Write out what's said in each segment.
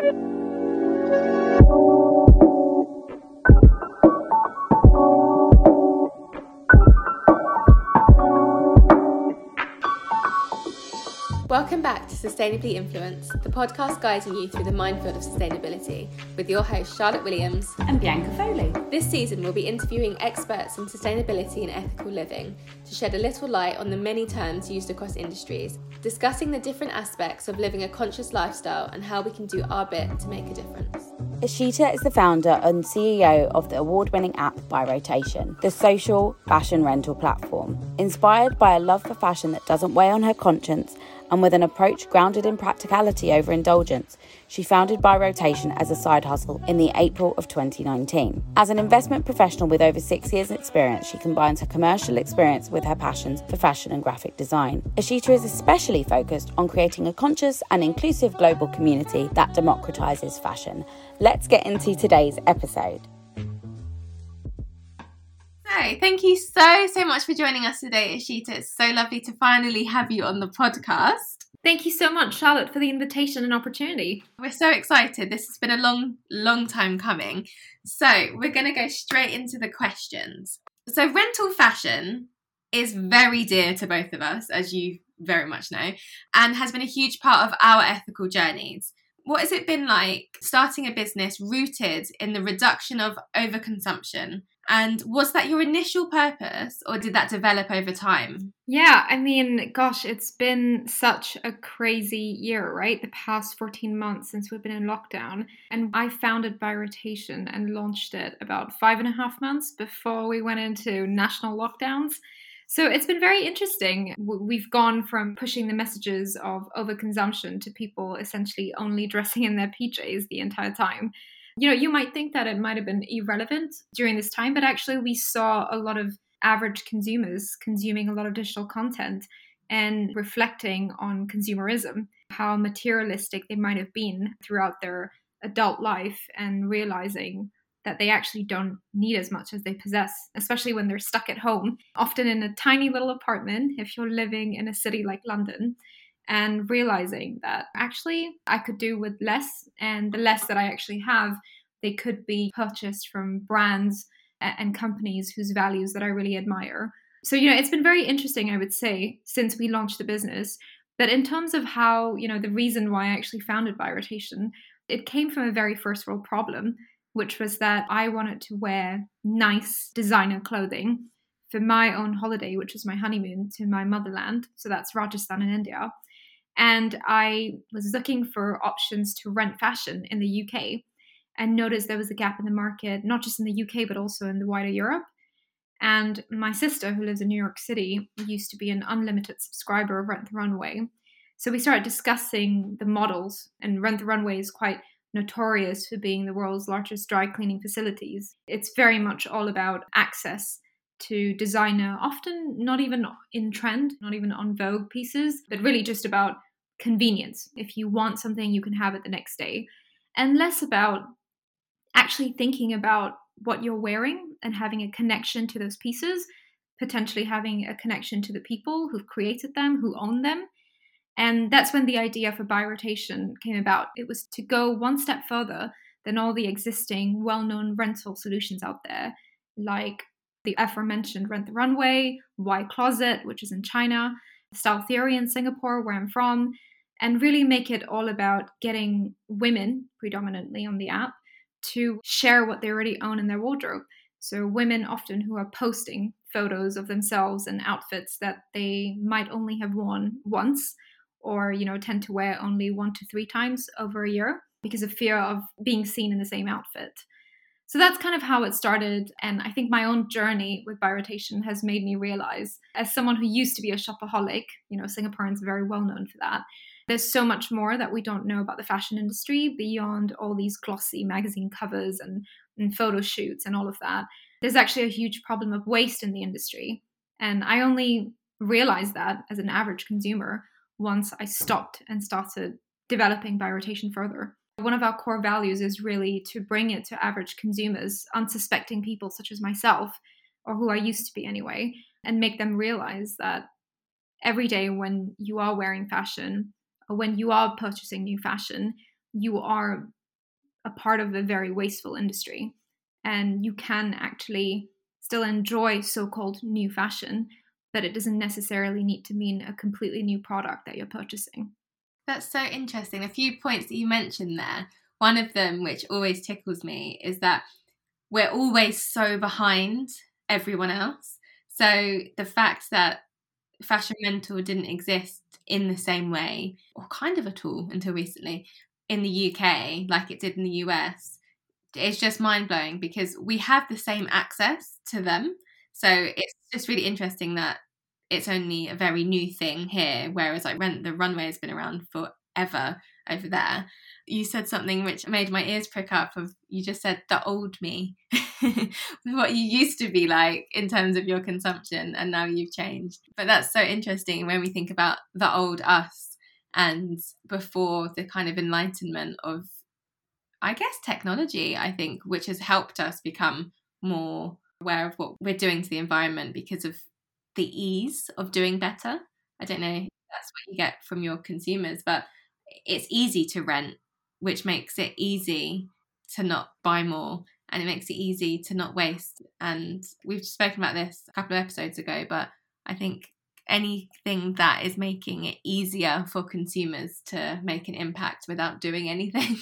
Welcome back to Sustainably Influenced, the podcast guiding you through the minefield of sustainability, with your hosts Charlotte Williams and Bianca Foley. This season we'll be interviewing experts in sustainability and ethical living to shed a little light on the many terms used across industries, discussing the different aspects of living a conscious lifestyle and how we can do our bit to make a difference. Ishita is the founder and CEO of the award-winning app By Rotation, the social fashion rental platform. Inspired by a love for fashion that doesn't weigh on her conscience, and with an approach grounded in practicality over indulgence, she founded By Rotation as a side hustle in the April of 2019. As an investment professional with over 6 years' experience, she combines her commercial experience with her passions for fashion and graphic design. Ishita is especially focused on creating a conscious and inclusive global community that democratizes fashion. Let's get into today's episode. So, thank you so much for joining us today, Ishita. It's so lovely to finally have you on the podcast. Thank you so much, Charlotte, for the invitation and opportunity. We're so excited. This has been a long time coming. So, we're going to go straight into the questions. So, rental fashion is very dear to both of us, as you very much know, and has been a huge part of our ethical journeys. What has it been like starting a business rooted in the reduction of overconsumption? And was that your initial purpose, or did that develop over time? Yeah, I mean, gosh, it's been such a crazy year, right? The past 14 months since we've been in lockdown. And I founded By Rotation and launched it about 5.5 months before we went into national lockdowns. So it's been very interesting. We've gone from pushing the messages of overconsumption to people essentially only dressing in their PJs the entire time. You know, you might think that it might have been irrelevant during this time, but actually we saw a lot of average consumers consuming a lot of digital content and reflecting on consumerism, how materialistic they might have been throughout their adult life, and realizing that they actually don't need as much as they possess, especially when they're stuck at home, often in a tiny little apartment if you're living in a city like London, and realizing that actually I could do with less, and the less that I actually have, they could be purchased from brands and companies whose values that I really admire. So, you know, it's been very interesting, I would say, since we launched the business. But in terms of how, you know, the reason why I actually founded By Rotation, it came from a very first world problem, which was that I wanted to wear nice designer clothing for my own holiday, which was my honeymoon, to my motherland. So that's Rajasthan in India. And I was looking for options to rent fashion in the UK and noticed there was a gap in the market, not just in the UK, but also in the wider Europe. And my sister, who lives in New York City, used to be an unlimited subscriber of Rent the Runway. So we started discussing the models, and Rent the Runway is quite notorious for being the world's largest dry cleaning facilities. It's very much all about access to designer, often not even in trend, not even on Vogue pieces, but really just about convenience. If you want something, you can have it the next day. And less about actually thinking about what you're wearing and having a connection to those pieces, potentially having a connection to the people who've created them, who own them. And that's when the idea for By Rotation came about. It was to go one step further than all the existing well-known rental solutions out there, like the aforementioned Rent the Runway, Y Closet, which is in China, Style Theory in Singapore, where I'm from, and really make it all about getting women, predominantly on the app, to share what they already own in their wardrobe. So women often who are posting photos of themselves in outfits that they might only have worn once, or, you know, tend to wear only 1 to 3 times over a year because of fear of being seen in the same outfit. So that's kind of how it started. And I think my own journey with By Rotation has made me realize, as someone who used to be a shopaholic, you know, Singaporeans are very well known for that, there's so much more that we don't know about the fashion industry beyond all these glossy magazine covers and photo shoots and all of that. There's actually a huge problem of waste in the industry. And I only realized that as an average consumer once I stopped and started developing By Rotation further. One of our core values is really to bring it to average consumers, unsuspecting people such as myself, or who I used to be anyway, and make them realize that every day when you are wearing fashion or when you are purchasing new fashion, you are a part of a very wasteful industry. And you can actually still enjoy so-called new fashion, but it doesn't necessarily need to mean a completely new product that you're purchasing. That's so interesting. A few points that you mentioned there. One of them, which always tickles me, is that we're always so behind everyone else. So the fact that fashion rental didn't exist in the same way, or kind of at all until recently, in the UK, like it did in the US, it's just mind-blowing because we have the same access to them. So it's just really interesting that it's only a very new thing here, whereas like the runway has been around forever over there. You said something which made my ears prick up. You just said the old me, what you used to be like in terms of your consumption, and now you've changed. But that's so interesting when we think about the old us and before the kind of enlightenment of, I guess, technology, I think, which has helped us become more aware of what we're doing to the environment because of the ease of doing better. I don't know if that's what you get from your consumers, but it's easy to rent, which makes it easy to not buy more, and it makes it easy to not waste. And we've spoken about this a couple of episodes ago, but I think anything that is making it easier for consumers to make an impact without doing anything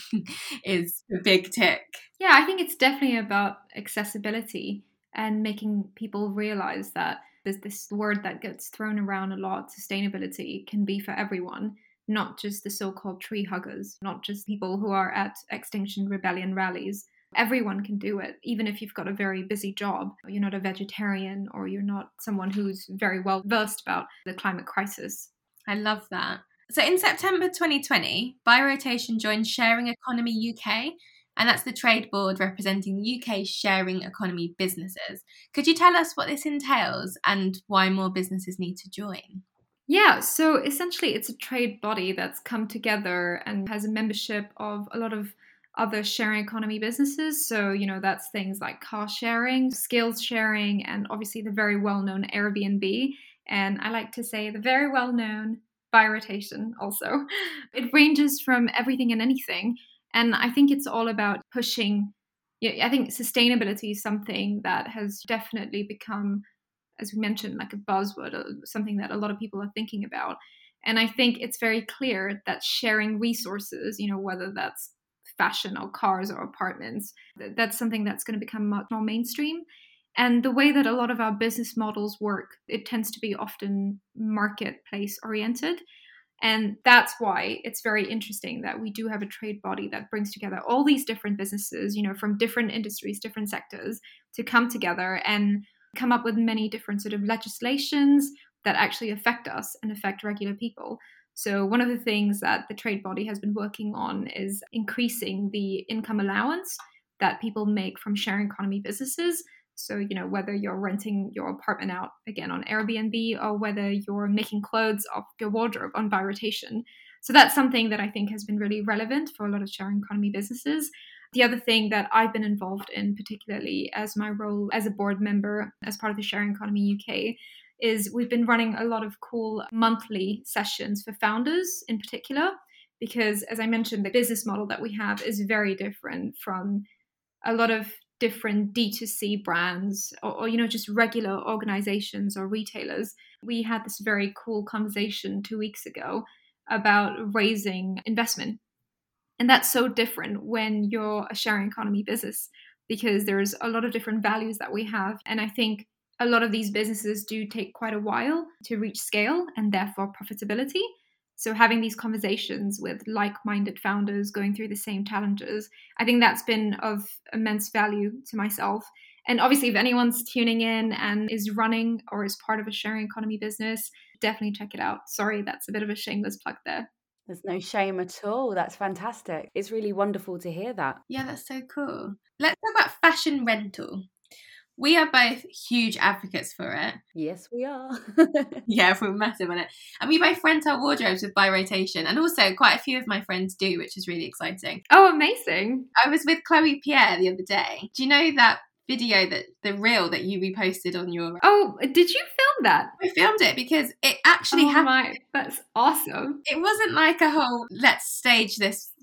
is a big tick. Yeah, I think it's definitely about accessibility and making people realize that there's this word that gets thrown around a lot, sustainability, can be for everyone, not just the so-called tree huggers, not just people who are at Extinction Rebellion rallies. Everyone can do it, even if you've got a very busy job, or you're not a vegetarian, or you're not someone who's very well versed about the climate crisis. I love that. So in September 2020, By Rotation joined Sharing Economy UK, and that's the trade board representing the UK's sharing economy businesses. Could you tell us what this entails and why more businesses need to join? Yeah, so essentially it's a trade body that's come together and has a membership of a lot of other sharing economy businesses. So, that's things like car sharing, skills sharing, and obviously the very well-known Airbnb. And I like to say the very well-known By Rotation also. It ranges from everything and anything. And I think it's all about pushing. I think sustainability is something that has definitely become, as we mentioned, like a buzzword, or something that a lot of people are thinking about. And I think it's very clear that sharing resources, whether that's fashion or cars or apartments, that's something that's going to become much more mainstream. And the way that a lot of our business models work, it tends to be often marketplace oriented. And that's why it's very interesting that we do have a trade body that brings together all these different businesses, from different industries, different sectors, to come together and come up with many different sort of legislations that actually affect us and affect regular people. So one of the things that the trade body has been working on is increasing the income allowance that people make from sharing economy businesses. So, whether you're renting your apartment out, again, on Airbnb, or whether you're making clothes off your wardrobe on By Rotation. So that's something that I think has been really relevant for a lot of sharing economy businesses. The other thing that I've been involved in, particularly as my role as a board member, as part of the Sharing Economy UK, is we've been running a lot of cool monthly sessions for founders in particular, because as I mentioned, the business model that we have is very different from a lot of different D2C brands or just regular organizations or retailers. We had this very cool conversation 2 weeks ago about raising investment. And that's so different when you're a sharing economy business, because there's a lot of different values that we have. And I think a lot of these businesses do take quite a while to reach scale and therefore profitability. So having these conversations with like-minded founders going through the same challenges, I think that's been of immense value to myself. And obviously, if anyone's tuning in and is running or is part of a sharing economy business, definitely check it out. Sorry, that's a bit of a shameless plug there. There's no shame at all. That's fantastic. It's really wonderful to hear that. Yeah, that's so cool. Let's talk about fashion rental. We are both huge advocates for it. Yes, we are. Yeah, we're massive on it. And we both rent our wardrobes with By Rotation. And also quite a few of my friends do, which is really exciting. Oh, amazing. I was with Chloe Pierre the other day. Do you know that video, the reel that you reposted on your... Oh, did you film that? I filmed it because it actually happened. That's awesome. It wasn't like a whole, let's stage this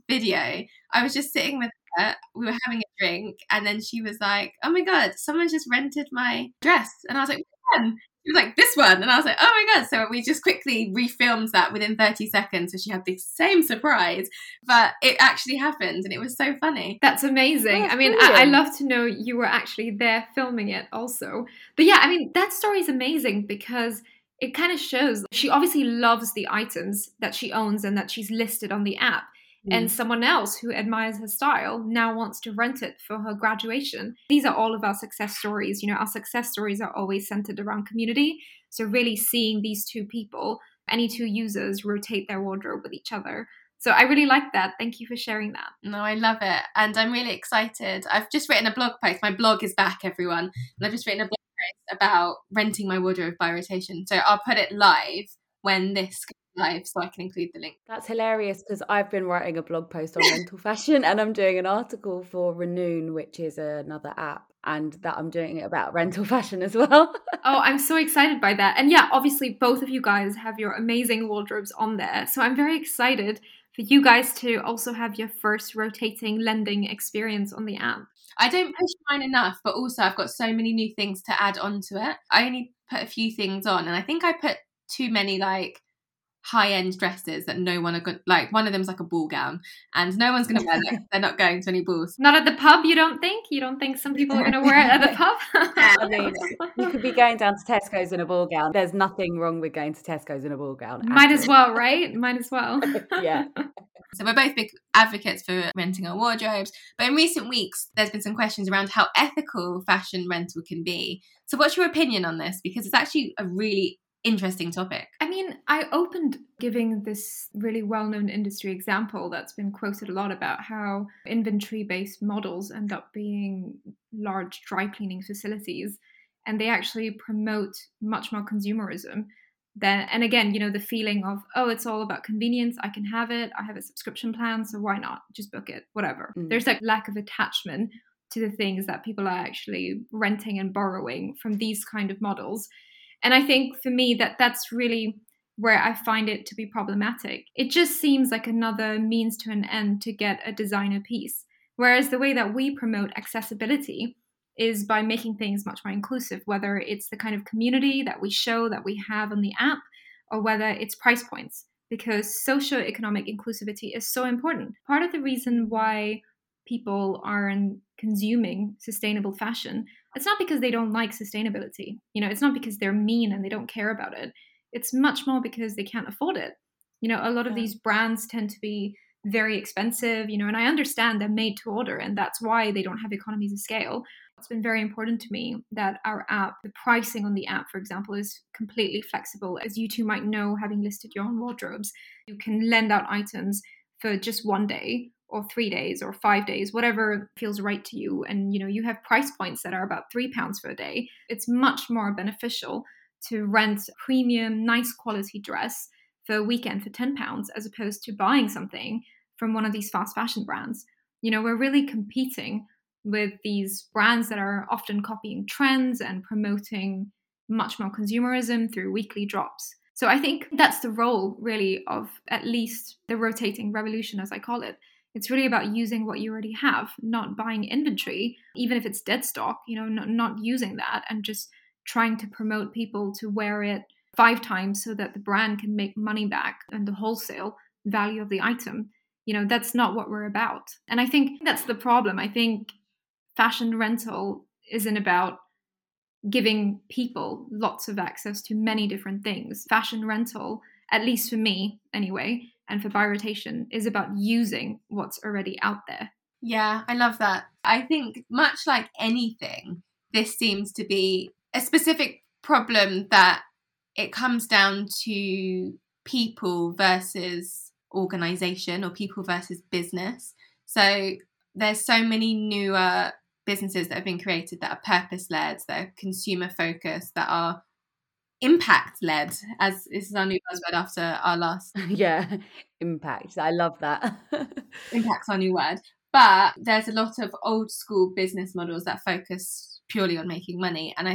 video, I was just sitting with her, we were having a drink, and then she was like, oh my God, someone just rented my dress. And I was like, which one? She was like, this one. And I was like, oh my God. So we just quickly refilmed that within 30 seconds. So she had the same surprise, but it actually happened and it was so funny. That's amazing. That's I mean, I love to know you were actually there filming it also. But yeah, I mean, that story is amazing because it kind of shows she obviously loves the items that she owns and that she's listed on the app. And someone else who admires her style now wants to rent it for her graduation. These are all of our success stories. You know, our success stories are always centered around community. So really seeing these two people, any two users, rotate their wardrobe with each other. So I really like that. Thank you for sharing that. No, I love it. And I'm really excited. I've just written a blog post. My blog is back, everyone. And I've just written a blog post about renting my wardrobe by rotation. So I'll put it live when this goes live so I can include the link. That's hilarious because I've been writing a blog post on rental fashion and I'm doing an article for Renoon, which is another app, and that I'm doing it about rental fashion as well. Oh, I'm so excited by that. And yeah, obviously both of you guys have your amazing wardrobes on there. So I'm very excited for you guys to also have your first rotating lending experience on the app. I don't push mine enough, but also I've got so many new things to add onto it. I only put a few things on, and I think I put too many like high-end dresses that no one are good. Like one of them's like a ball gown, and no one's going to wear that. They're not going to any balls. Not at the pub, you don't think? You don't think some people are going to wear it at the pub? I mean, you could be going down to Tesco's in a ball gown. There's nothing wrong with going to Tesco's in a ball gown. Might as well, right? Might as well. Yeah. So we're both big advocates for renting our wardrobes, but in recent weeks there's been some questions around how ethical fashion rental can be. So what's your opinion on this? Because it's actually a really interesting topic. I mean, I opened giving this really well-known industry example that's been quoted a lot about how inventory-based models end up being large dry cleaning facilities, and they actually promote much more consumerism. And again, you know, the feeling of, oh, it's all about convenience. I can have it. I have a subscription plan, so why not? Just book it, whatever. There's like lack of attachment to the things that people are actually renting and borrowing from these kind of models. And I think for me that's really where I find it to be problematic. It just seems like another means to an end to get a designer piece. Whereas the way that we promote accessibility is by making things much more inclusive, whether it's the kind of community that we show that we have on the app or whether it's price points, because socioeconomic inclusivity is so important. Part of the reason why people aren't consuming sustainable fashion, it's not because they don't like sustainability. You know, it's not because they're mean and they don't care about it. It's much more because they can't afford it. You know, a lot of these brands tend to be very expensive, you know, and I understand they're made to order and that's why they don't have economies of scale. It's been very important to me that our app, the pricing on the app, for example, is completely flexible. As you two might know, having listed your own wardrobes, you can lend out items for just 1 day or 3 days or 5 days, whatever feels right to you. And, you know, you have price points that are about £3 for a day. It's much more beneficial to rent a premium, nice quality dress for a weekend for £10 as opposed to buying something from one of these fast fashion brands. You know, we're really competing with these brands that are often copying trends and promoting much more consumerism through weekly drops. So I think that's the role really of at least the rotating revolution, as I call it. It's really about using what you already have, not buying inventory, even if it's dead stock, you know, not using that and just trying to promote people to wear it 5 times so that the brand can make money back and the wholesale value of the item. You know, that's not what we're about. And I think that's the problem. I think fashion rental isn't about giving people lots of access to many different things. Fashion rental, at least for me anyway, and for Buy Rotation, is about using what's already out there. Yeah, I love that. I think much like anything, this seems to be a specific problem that it comes down to people versus organization or people versus business. So there's so many newer businesses that have been created that are purpose-led, that are consumer-focused, that are impact-led, as this is our new buzzword after our last... Yeah, impact. I love that. Impact's our new word. But there's a lot of old school business models that focus purely on making money. And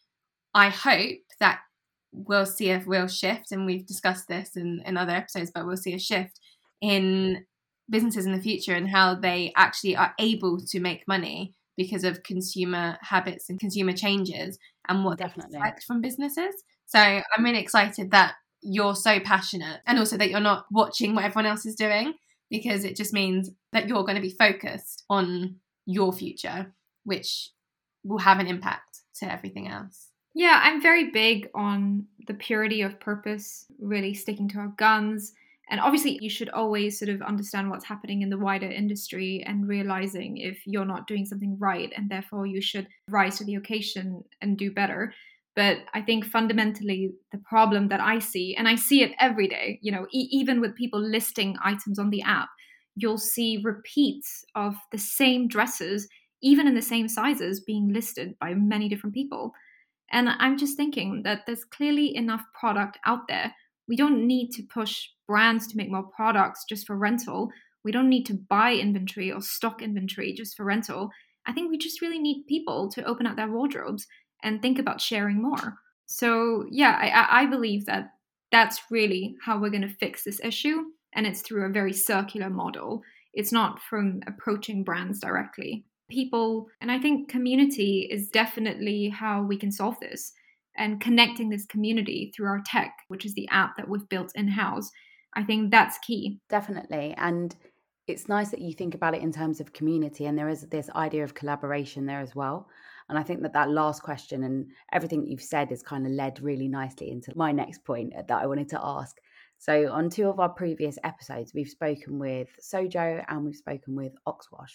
I hope that we'll see a real shift, and we've discussed this in other episodes, but we'll see a shift in businesses in the future and how they actually are able to make money because of consumer habits and consumer changes and what they expect from businesses. So I'm really excited that you're so passionate, and also that you're not watching what everyone else is doing, because it just means that you're going to be focused on your future, which will have an impact to everything else. Yeah, I'm very big on the purity of purpose, really sticking to our guns. And obviously, you should always sort of understand what's happening in the wider industry and realizing if you're not doing something right, and therefore you should rise to the occasion and do better. But I think fundamentally, the problem that I see, and I see it every day, you know, even with people listing items on the app, you'll see repeats of the same dresses, even in the same sizes, being listed by many different people. And I'm just thinking that there's clearly enough product out there. We don't need to push brands to make more products just for rental. We don't need to buy inventory or stock inventory just for rental. I think we just really need people to open up their wardrobes and think about sharing more. So yeah, I believe that that's really how we're going to fix this issue. And it's through a very circular model. It's not from approaching brands directly. People, and I think community is definitely how we can solve this. And connecting this community through our tech, which is the app that we've built in-house, I think that's key. Definitely. And it's nice that you think about it in terms of community, and there is this idea of collaboration there as well. And I think that last question and everything you've said has kind of led really nicely into my next point that I wanted to ask. So on 2 of our previous episodes, we've spoken with Sojo and we've spoken with Oxwash.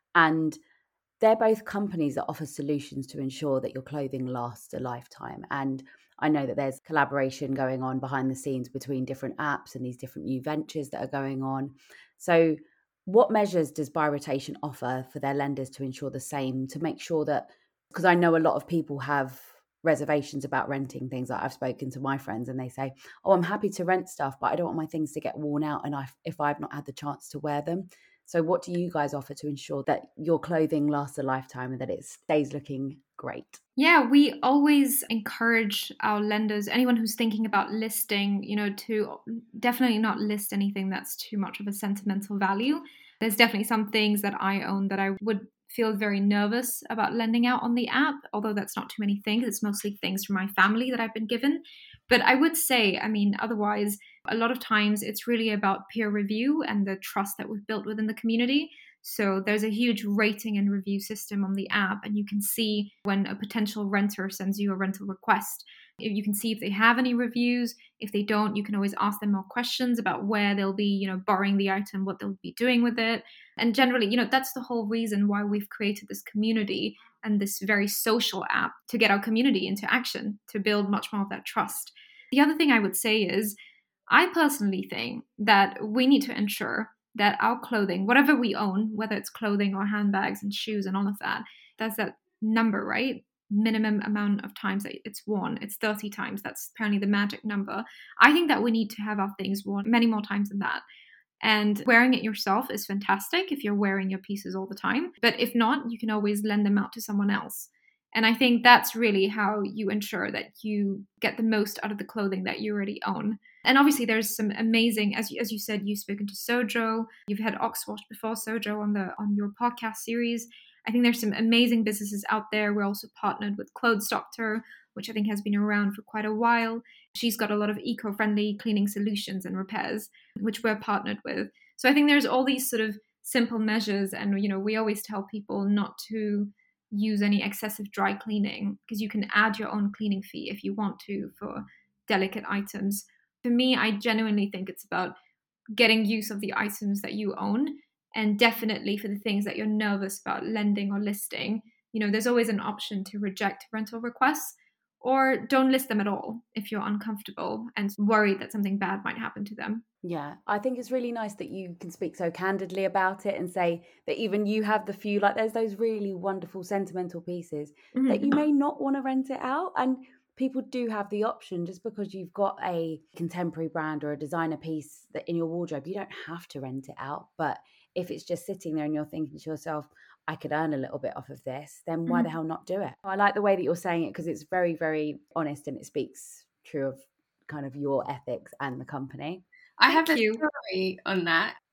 And they're both companies that offer solutions to ensure that your clothing lasts a lifetime. And I know that there's collaboration going on behind the scenes between different apps and these different new ventures that are going on. So what measures does Buy Rotation offer for their lenders to ensure the same, to make sure that, because I know a lot of people have reservations about renting things. Like I've spoken to my friends and they say, oh, I'm happy to rent stuff, but I don't want my things to get worn out and if I've not had the chance to wear them. So what do you guys offer to ensure that your clothing lasts a lifetime and that it stays looking great? Yeah, we always encourage our lenders, anyone who's thinking about listing, you know, to definitely not list anything that's too much of a sentimental value. There's definitely some things that I own that I would feel very nervous about lending out on the app, although that's not too many things. It's mostly things from my family that I've been given. But I would say, I mean, otherwise, a lot of times it's really about peer review and the trust that we've built within the community. So there's a huge rating and review system on the app, and you can see when a potential renter sends you a rental request. You can see if they have any reviews. If they don't, you can always ask them more questions about where they'll be, you know, borrowing the item, what they'll be doing with it. And generally, you know, that's the whole reason why we've created this community and this very social app, to get our community into action, to build much more of that trust. The other thing I would say is, I personally think that we need to ensure that our clothing, whatever we own, whether it's clothing or handbags and shoes and all of that, there's that number, right? Minimum amount of times that it's worn. It's 30 times. That's apparently the magic number. I think that we need to have our things worn many more times than that. And wearing it yourself is fantastic if you're wearing your pieces all the time. But if not, you can always lend them out to someone else. And I think that's really how you ensure that you get the most out of the clothing that you already own. And obviously there's some amazing, as you said, you've spoken to Sojo, you've had Oxwash before Sojo on your podcast series. I think there's some amazing businesses out there. We're also partnered with Clothes Doctor, which I think has been around for quite a while. She's got a lot of eco-friendly cleaning solutions and repairs, which we're partnered with. So I think there's all these sort of simple measures. And, you know, we always tell people not to use any excessive dry cleaning, because you can add your own cleaning fee if you want to for delicate items. For me, I genuinely think it's about getting use of the items that you own, and definitely for the things that you're nervous about lending or listing, you know, there's always an option to reject rental requests, or don't list them at all if you're uncomfortable and worried that something bad might happen to them. Yeah, I think it's really nice that you can speak so candidly about it and say that even you have the few, like there's those really wonderful sentimental pieces that you may not want to rent it out. And people do have the option. Just because you've got a contemporary brand or a designer piece that in your wardrobe, you don't have to rent it out. But if it's just sitting there and you're thinking to yourself, I could earn a little bit off of this, then why the hell not do it? I like the way that you're saying it, because it's very, very honest and it speaks true of kind of your ethics and the company. I have a story on that.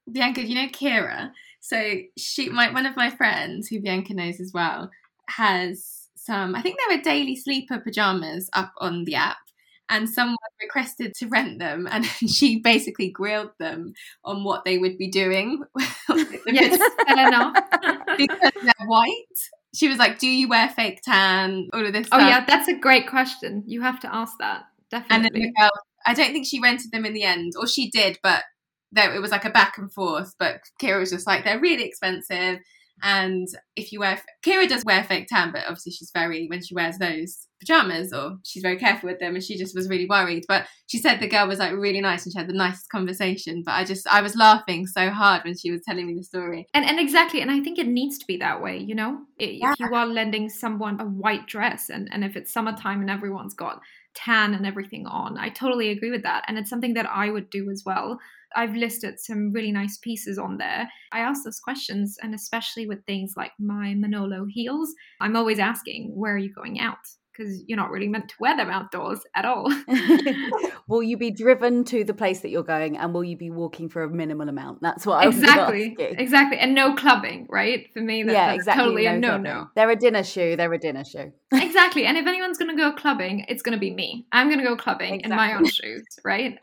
Bianca, you know Kira? So one of my friends, who Bianca knows as well, has some, I think they were daily sleeper pajamas up on the app. And someone requested to rent them, and she basically grilled them on what they would be doing. Yes, fair enough. Because they're white. She was like, do you wear fake tan? All of this stuff. Oh yeah, that's a great question. You have to ask that. Definitely. And then the girl, I don't think she rented them in the end, or she did, but it was like a back and forth. But Kira was just like, they're really expensive. And if you Kira does wear fake tan, but obviously when she wears those pajamas, or she's very careful with them, and she just was really worried. But she said the girl was like really nice and she had the nicest conversation. But I was laughing so hard when she was telling me the story. And exactly, and I think it needs to be that way, you know? If you are lending someone a white dress, and if it's summertime and everyone's got tan and everything on, I totally agree with that. And it's something that I would do as well. I've listed some really nice pieces on there. I ask those questions, and especially with things like my Manolo heels, I'm always asking, where are you going out? Because you're not really meant to wear them outdoors at all. Will you be driven to the place that you're going, and will you be walking for a minimal amount? That's what I was asking. Exactly. And no clubbing, right? For me, that's exactly. Totally a no. They're a dinner shoe. Exactly. And if anyone's going to go clubbing, it's going to be me. I'm going to go clubbing in my own shoes, right?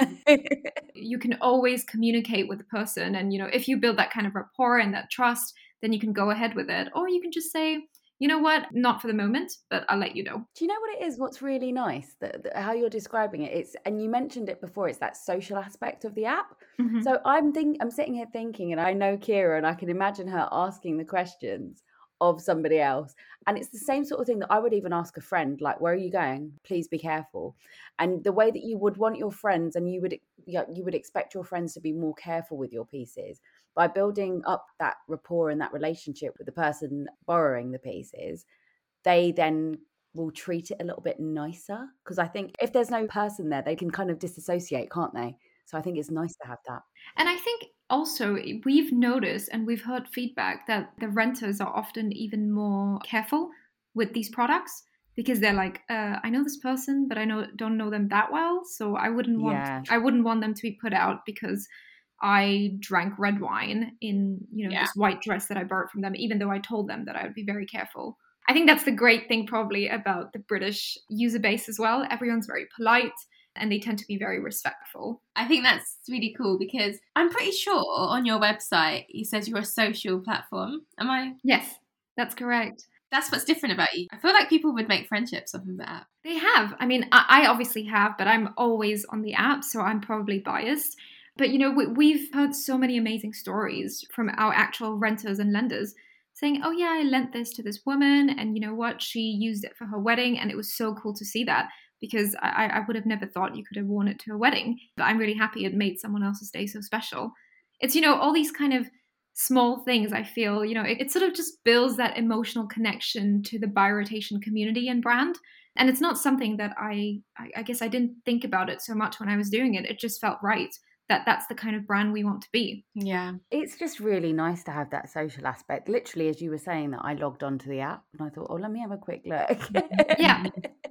You can always communicate with the person. And, you know, if you build that kind of rapport and that trust, then you can go ahead with it. Or you can just say, you know what, not for the moment, but I'll let you know. Do you know what it is? What's really nice, how you're describing it, and you mentioned it before, it's that social aspect of the app. Mm-hmm. So I'm sitting here thinking, and I know Kira, and I can imagine her asking the questions of somebody else. And it's the same sort of thing that I would even ask a friend, like, where are you going? Please be careful. And the way that you would want your friends, and you would expect your friends to be more careful with your pieces, by building up that rapport and that relationship with the person borrowing the pieces, they then will treat it a little bit nicer. Because I think if there's no person there, they can kind of disassociate, can't they? So I think it's nice to have that. And I think also we've noticed and we've heard feedback that the renters are often even more careful with these products, because they're like, I know this person, but I don't know them that well. So I wouldn't want them to be put out because I drank red wine in, this white dress that I borrowed from them, even though I told them that I would be very careful. I think that's the great thing probably about the British user base as well. Everyone's very polite and they tend to be very respectful. I think that's really cool, because I'm pretty sure on your website you said you're a social platform. Am I? Yes, that's correct. That's what's different about you. I feel like people would make friendships off of the app. They have. I mean, I obviously have, but I'm always on the app, so I'm probably biased. But, we've heard so many amazing stories from our actual renters and lenders saying, oh, yeah, I lent this to this woman. And you know what? She used it for her wedding. And it was so cool to see that, because I would have never thought you could have worn it to a wedding. But I'm really happy it made someone else's day so special. It's, all these kind of small things, I feel, it sort of just builds that emotional connection to the buy rotation community and brand. And it's not something that I guess I didn't think about it so much when I was doing it. It just felt right. That's the kind of brand we want to be. Yeah. It's just really nice to have that social aspect. Literally, as you were saying, that I logged onto the app and I thought, oh, let me have a quick look. Yeah.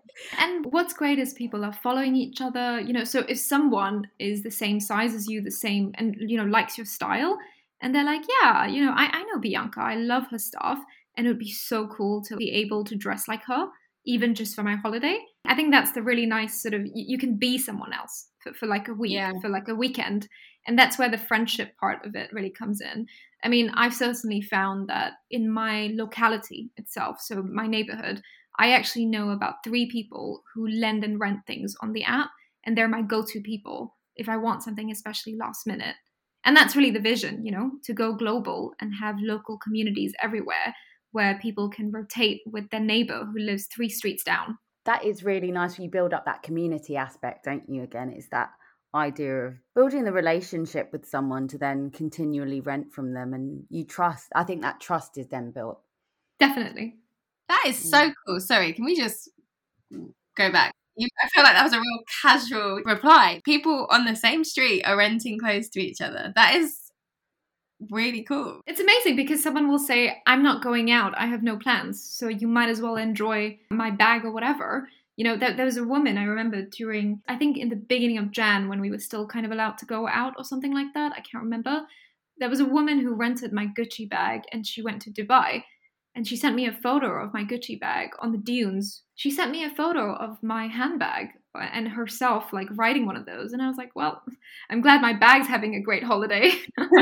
And what's great is people are following each other, so if someone is the same size as you, the same, and, likes your style, and they're like, yeah, I know Bianca, I love her stuff, and it would be so cool to be able to dress like her, even just for my holiday. I think that's the really nice sort of, you can be someone else for like a week, for like a weekend. And that's where the friendship part of it really comes in. I mean, I've certainly found that in my locality itself, so my neighborhood, I actually know about 3 people who lend and rent things on the app. And they're my go-to people if I want something especially last minute. And that's really the vision, to go global and have local communities everywhere where people can rotate with their neighbor who lives 3 streets down. That is really nice when you build up that community aspect, don't you? Again, it's that idea of building the relationship with someone to then continually rent from them, and you trust. I think that trust is then built. Definitely. That is so cool. Sorry, can we just go back? I feel like that was a real casual reply. People on the same street are renting clothes to each other. That is really cool. It's amazing, because someone will say, I'm not going out, I have no plans, so you might as well enjoy my bag or whatever. There was a woman I remember during, I think in the beginning of Jan, when we were still kind of allowed to go out or something like that, I can't remember, There was a woman who rented my Gucci bag and she went to Dubai and she sent me a photo of my Gucci bag on the dunes. She sent me a photo of my handbag and herself like riding one of those. And I was like, well, I'm glad my bag's having a great holiday.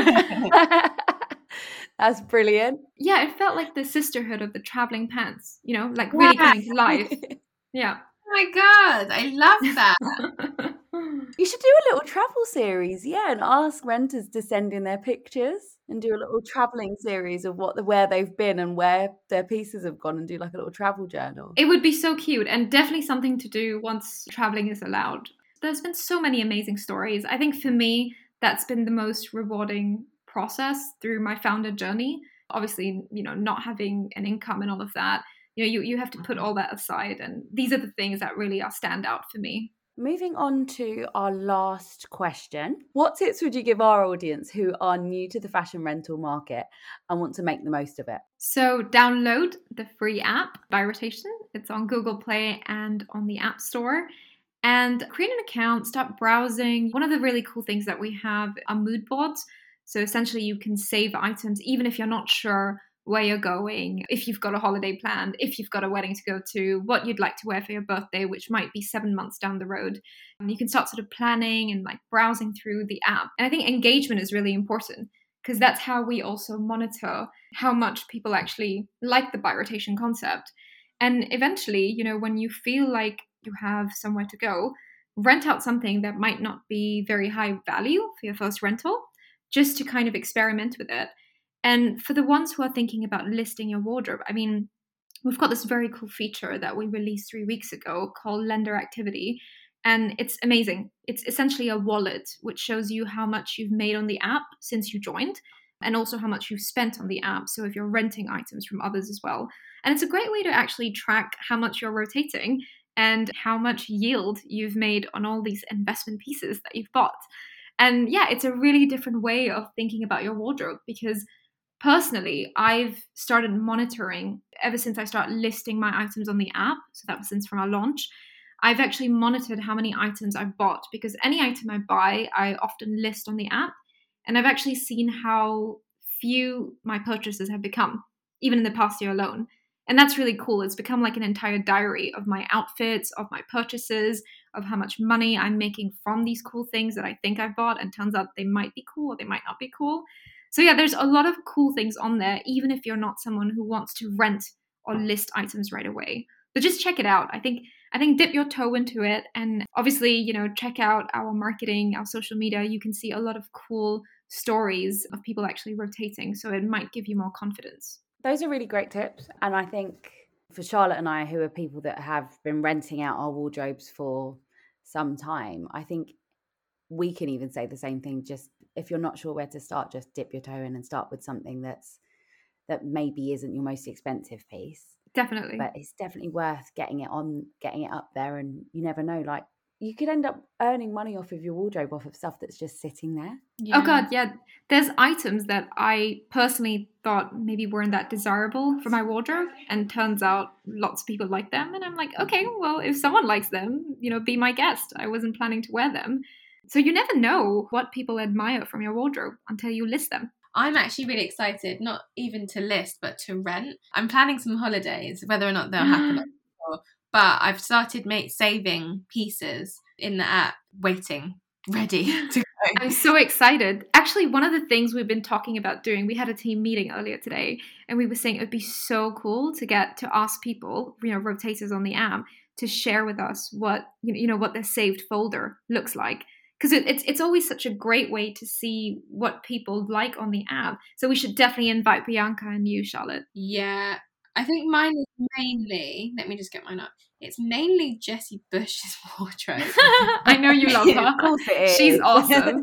That's brilliant. Yeah, it felt like the sisterhood of the traveling pants, you know, like really coming to life. Yeah. Oh my God, I love that. You should do a little travel series, yeah, and ask renters to send in their pictures and do a little traveling series of where they've been and where their pieces have gone, and do like a little travel journal. It would be so cute, and definitely something to do once traveling is allowed. There's been so many amazing stories. I think for me, that's been the most rewarding process through my founder journey. Obviously, you know, not having an income and all of that, you know, you have to put all that aside, and these are the things that really are stand out for me. Moving on to our last question. What tips would you give our audience who are new to the fashion rental market and want to make the most of it? So download the free app by Rotation. It's on Google Play and on the App Store. And create an account, start browsing. One of the really cool things that we have are mood boards. So essentially you can save items even if you're not sure where you're going, if you've got a holiday planned, if you've got a wedding to go to, what you'd like to wear for your birthday, which might be 7 months down the road. And you can start sort of planning and like browsing through the app. And I think engagement is really important because that's how we also monitor how much people actually like the By Rotation concept. And eventually, you know, when you feel like you have somewhere to go, rent out something that might not be very high value for your first rental, just to kind of experiment with it. And for the ones who are thinking about listing your wardrobe, I mean, we've got this very cool feature that we released 3 weeks ago called Lender Activity. And it's amazing. It's essentially a wallet, which shows you how much you've made on the app since you joined, and also how much you've spent on the app. So if you're renting items from others as well. And it's a great way to actually track how much you're rotating and how much yield you've made on all these investment pieces that you've bought. And yeah, it's a really different way of thinking about your wardrobe because personally, I've started monitoring ever since I started listing my items on the app. So that was since from our launch. I've actually monitored how many items I've bought because any item I buy, I often list on the app. And I've actually seen how few my purchases have become, even in the past year alone. And that's really cool. It's become like an entire diary of my outfits, of my purchases, of how much money I'm making from these cool things that I think I've bought. And turns out they might be cool or they might not be cool. So yeah, there's a lot of cool things on there, even if you're not someone who wants to rent or list items right away. But just check it out. I think dip your toe into it. And obviously, you know, check out our marketing, our social media. You can see a lot of cool stories of people actually rotating. So it might give you more confidence. Those are really great tips. And I think for Charlotte and I, who are people that have been renting out our wardrobes for some time, I think we can even say the same thing. Just if you're not sure where to start, just dip your toe in and start with something that maybe isn't your most expensive piece. Definitely. But it's definitely worth getting it up there. And you never know, like you could end up earning money off of your wardrobe, off of stuff that's just sitting there. Yeah. Oh God, yeah. There's items that I personally thought maybe weren't that desirable for my wardrobe, and turns out lots of people like them. And I'm like, okay, well, if someone likes them, you know, be my guest. I wasn't planning to wear them. So you never know what people admire from your wardrobe until you list them. I'm actually really excited, not even to list, but to rent. I'm planning some holidays, whether or not they'll happen. But I've started saving pieces in the app, waiting, ready to go. I'm so excited. Actually, one of the things we've been talking about doing, we had a team meeting earlier today, and we were saying it would be so cool to get to ask people, you know, rotators on the app, to share with us what, you know, what their saved folder looks like. Because it's always such a great way to see what people like on the app. So we should definitely invite Bianca and you, Charlotte. Yeah, I think mine is mainly, let me just get mine up. It's mainly Jessie Bush's wardrobe. I know you love her. Of course it is. She's awesome.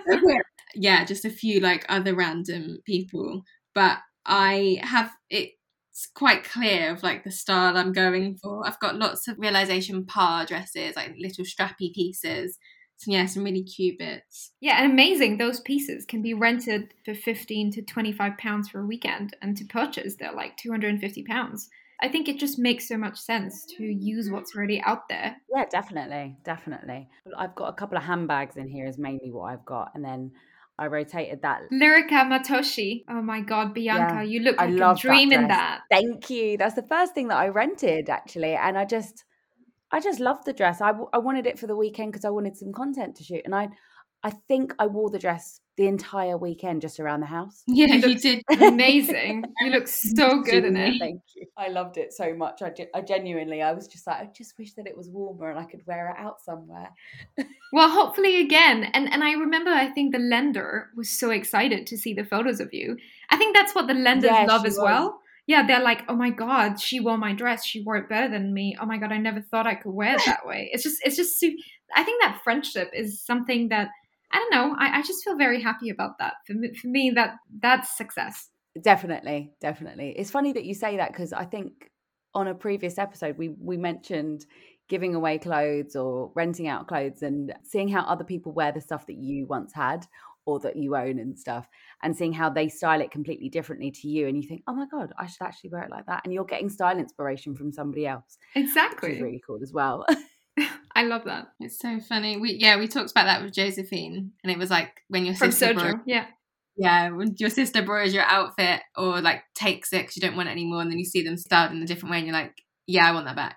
Yeah, just a few like other random people. But I have, it's quite clear of like the style I'm going for. I've got lots of realization par dresses, like little strappy pieces. So yeah, some really cute bits. Yeah, and amazing. Those pieces can be rented for £15 to £25 for a weekend, and to purchase, they're like £250. I think it just makes so much sense to use what's already out there. Yeah, definitely. I've got a couple of handbags in here is mainly what I've got. And then I rotated that. Lyrica Matoshi. Oh my God, Bianca, you look like a dream in that. Thank you. That's the first thing that I rented, actually. And I just loved the dress. I wanted it for the weekend because I wanted some content to shoot. And I think I wore the dress the entire weekend just around the house. Yeah, you did. Amazing. You look so good in it. Thank you. I loved it so much. I genuinely, I was just like, I just wish that it was warmer and I could wear it out somewhere. Well, hopefully again. And I remember, I think the lender was so excited to see the photos of you. I think that's what the lenders love as well. Yeah, they're like, oh my God, she wore my dress. She wore it better than me. Oh my God, I never thought I could wear it that way. It's just, I think that friendship is something that, I don't know, I just feel very happy about that. For me, that's success. Definitely. It's funny that you say that because I think on a previous episode, we mentioned giving away clothes or renting out clothes and seeing how other people wear the stuff that you once had or that you own and stuff, and seeing how they style it completely differently to you. And you think, oh my God, I should actually wear it like that. And you're getting style inspiration from somebody else. Exactly. Which is really cool as well. I love that. It's so funny. We talked about that with Josephine, and it was like when your from sister Sojo, when your sister borrows your outfit or like takes it because you don't want it anymore, and then you see them styled in a different way, and you're like, yeah, I want that back.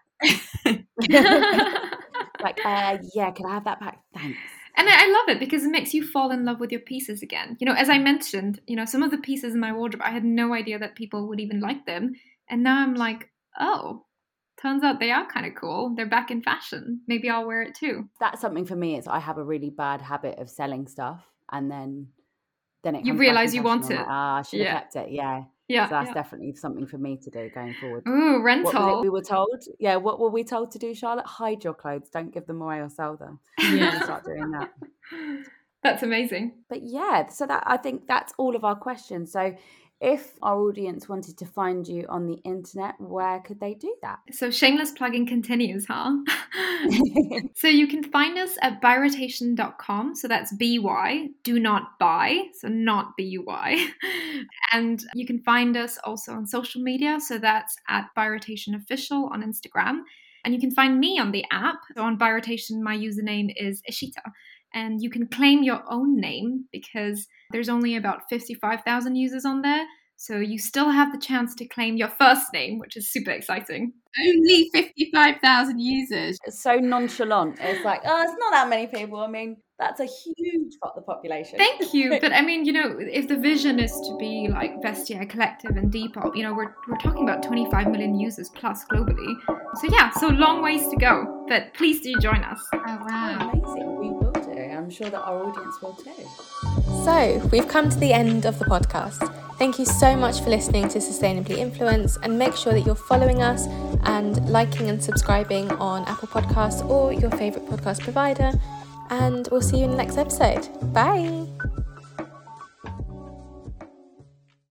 Like, yeah, can I have that back? Thanks. And I love it because it makes you fall in love with your pieces again. You know, as I mentioned, you know, some of the pieces in my wardrobe, I had no idea that people would even like them, and now I'm like, oh. Turns out they are kind of cool. They're back in fashion. Maybe I'll wear it too. That's something for me. Is I have a really bad habit of selling stuff, and then it comes you realize you want it. Like, I should have kept it. Yeah. So that's definitely something for me to do going forward. Ooh, rental. What was it we were told? Yeah. What were we told to do, Charlotte? Hide your clothes. Don't give them away or sell them. Yeah. Start doing that. That's amazing. But yeah, so I think that's all of our questions. So if our audience wanted to find you on the internet, where could they do that? So shameless plugging continues, huh? So you can find us at byrotation.com. So that's BY, do not buy. So not BUY. And you can find us also on social media. So that's at Byrotation Official on Instagram. And you can find me on the app. So on Byrotation, my username is Ishita. And you can claim your own name because there's only about 55,000 users on there. So you still have the chance to claim your first name, which is super exciting. Only 55,000 users. It's so nonchalant. It's like, oh, it's not that many people. I mean, that's a huge part of the population. Thank you. But I mean, you know, if the vision is to be like Vestiaire Collective and Depop, you know, we're talking about 25 million users plus globally. So yeah, so long ways to go. But please do join us. Oh, wow. Amazing. We will do. I'm sure that our audience will too. So, we've come to the end of the podcast. Thank you so much for listening to Sustainably Influence, and make sure that you're following us and liking and subscribing on Apple Podcasts or your favourite podcast provider. And we'll see you in the next episode. Bye!